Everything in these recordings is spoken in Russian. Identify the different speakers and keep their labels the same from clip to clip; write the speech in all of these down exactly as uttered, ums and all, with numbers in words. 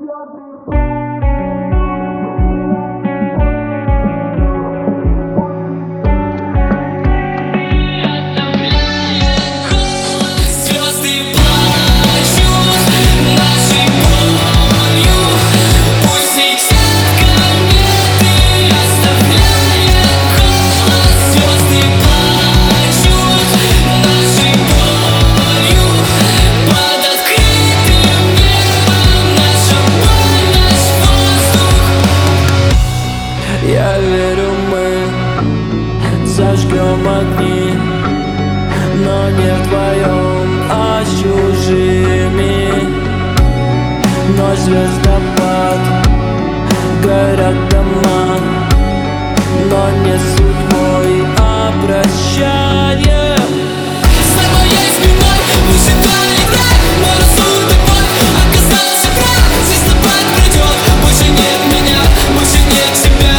Speaker 1: Я верю, мы зажгем огни, но не вдвоем, а с чужими. Ночь, звездопад, горят дома, но не судьбой, а прощание.
Speaker 2: С моей спиной высчитали враг, мой рассудок мой оказался прав. Звездопад придет, больше нет меня, больше нет тебя.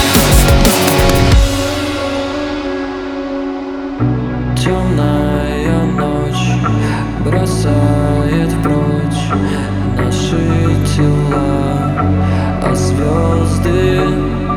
Speaker 1: Темная ночь бросает прочь наши тела, а звезды